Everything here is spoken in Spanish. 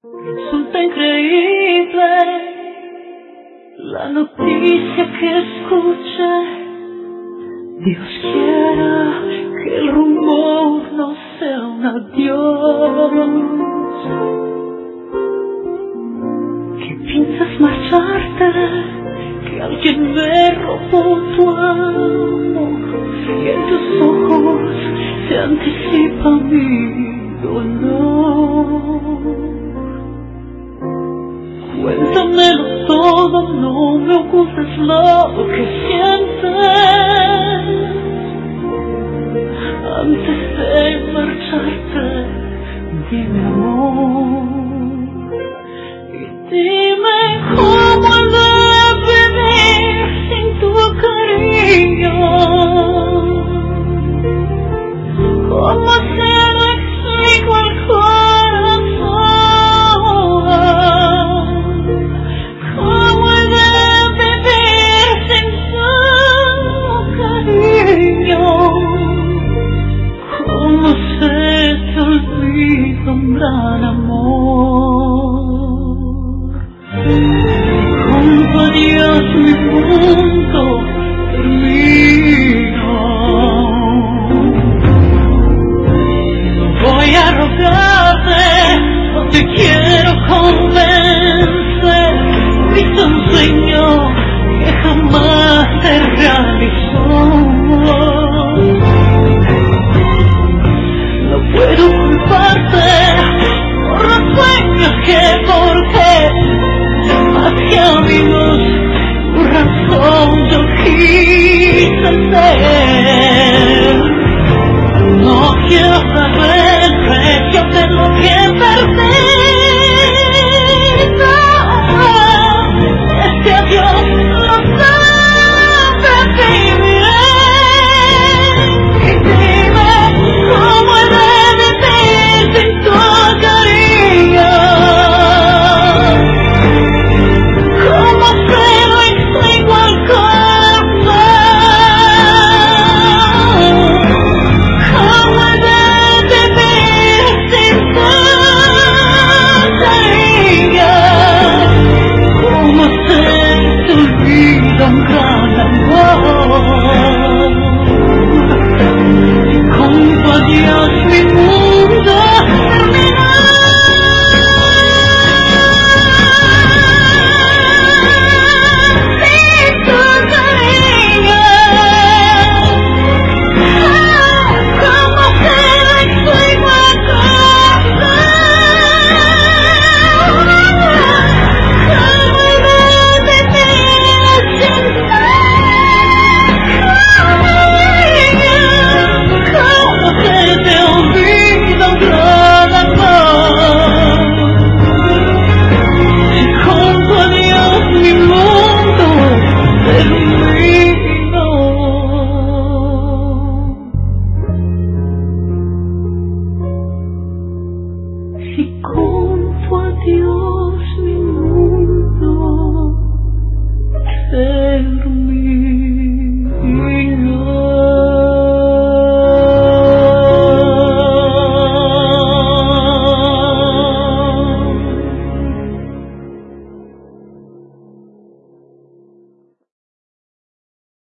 Resulta increíble la noticia que escuché. Dios quiera que el rumor no sea un adiós, que piensas marcharte, que alguien me robó tu amor y en tus ojos se anticipa mi dolor. Cuéntamelo todo, no me ocultes lo que sientes. Antes de marcharte, dime amor, y dime cómo he de vivir sin tu cariño. ¿Cómo se lo explico al corazón? ¿Cómo he de vivir sin tu cariño? ¿Cómo se te olvida un gran amor? Junto a Dios mi mundo termina. Voy a rogarte, no te quiero convencer. Viste un sueño que jamás se realizó. No puedo culparte por los sueños que forjé. Hacia amigos, tu razón yo quise ser. No quiero saber el precio de lo que perdí. Este adiós lo sobreviviré. Y dime cómo he de vivir sin tu cariño. ¿Cómo se lo explico al corazón? ¿Cómo he de vivir sin tu cariño? ¿Cómo se te olvida un gran amor? Y junto a Dios mi mundo termina. Sin tu cariño, ¿cómo se lo explico al corazón? ¿Cómo he de vivir sin tu cariño? ¿Cómo se te olvida un gran amor? Si junto a Dios mi mundo terminó. Si junto a Dios mi mundo terminó.